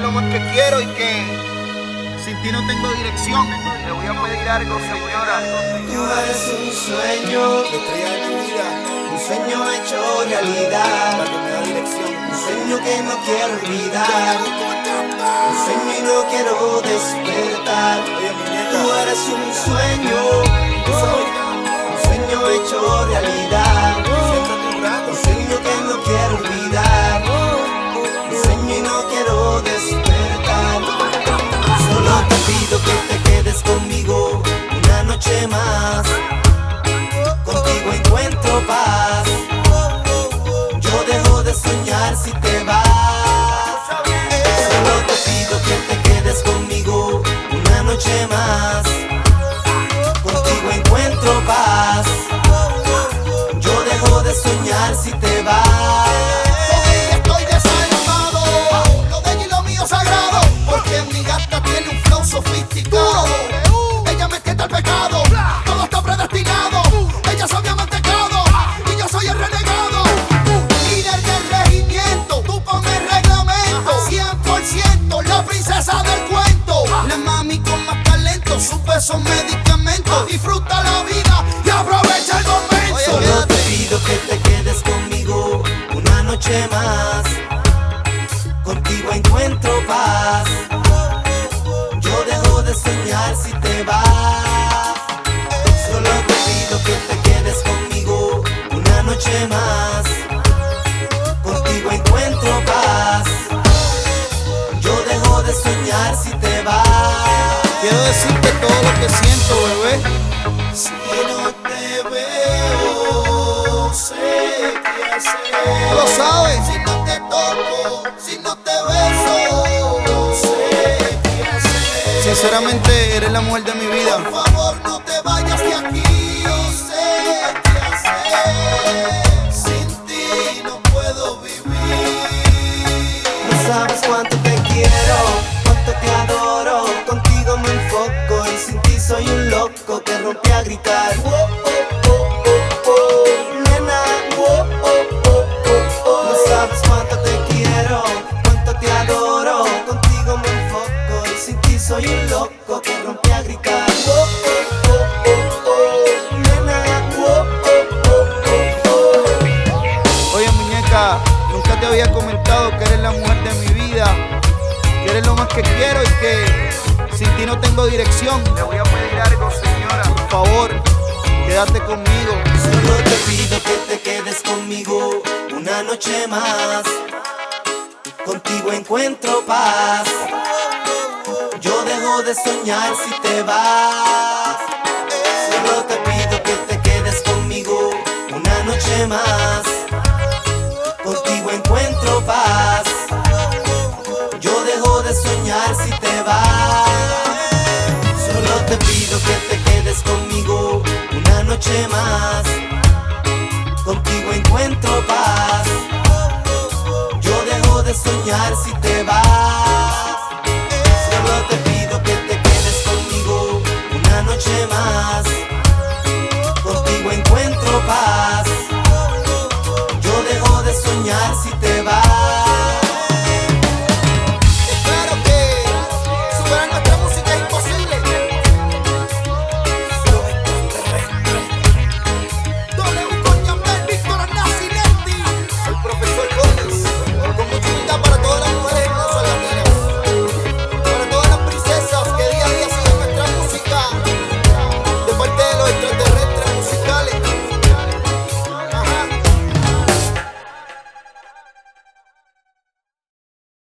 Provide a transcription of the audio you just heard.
lo más que quiero y que sin ti no tengo dirección. Le voy a pedir algo, señora. Tú eres un sueño, la estrella de mi vida, un sueño hecho realidad, la que me da dirección. un sueño que no quiero olvidar, un sueño y no quiero despertar. Oye, muñeca, Tú eres un sueño, un sueño hecho realidad, siempre a tu lado. un sueño que no quiero olvidar, un sueño y no quiero despertar. Solo te pido que te quedes conmigo una noche más. Contigo encuentro paz. Yo dejo de soñar si te vas. Solo te pido que te quedes conmigo una noche más. Contigo encuentro paz. Yo dejo de soñar si te vas. Estoy desanimado, lo de ella y lo mío sagrado, porque mi gata tiene un flow sofisticado. Ella me tienta al pecado, todo está predestinado. Ella sabe a mantecado y yo soy el renegado. Líder del regimiento, tú pones reglamento. 100% la princesa del cuento. La mami con más talento, sus besos medicamentos. Disfruta la vida y aprovecha el momento. Solo te pido que te quedes conmigo una noche más. Contigo encuentro paz. Yo dejo de soñar si te vas. Solo te pido que te quedes conmigo una noche más. Contigo encuentro paz. Yo dejo de soñar si te vas. Quiero decirte todo lo que siento, bebé. Si no te veo, sé qué hacer. Tú lo sabes. Si no te toco, si no te beso, sé qué hacer. Sinceramente, eres la mujer de mi vida. Por favor, no te vayas de aquí. No sé qué hacer. Sin ti no puedo vivir. No sabes cuánto te quiero, cuánto te adoro. Contigo me enfoco y sin ti soy un loco que rompe a gritar. Nena, no sabes cuánto te quiero, cuánto te adoro. Contigo me enfoco y sin ti soy un loco que rompe a gritar. Nena, Oye, muñeca, nunca te había comentado que eres la mujer de mi vida, que eres lo más que quiero y que sin ti no tengo dirección. Le voy a pedir algo, señora. Por favor, quédate conmigo. Solo te pido que te quedes conmigo una noche más. Contigo encuentro paz. Yo dejo de soñar si te vas. Solo te pido que te quedes conmigo una noche más. Contigo encuentro paz. Yo dejo de soñar si te vas. Solo te pido que te quedes conmigo una noche más. Contigo encuentro paz. Yo dejo de soñar si te vas.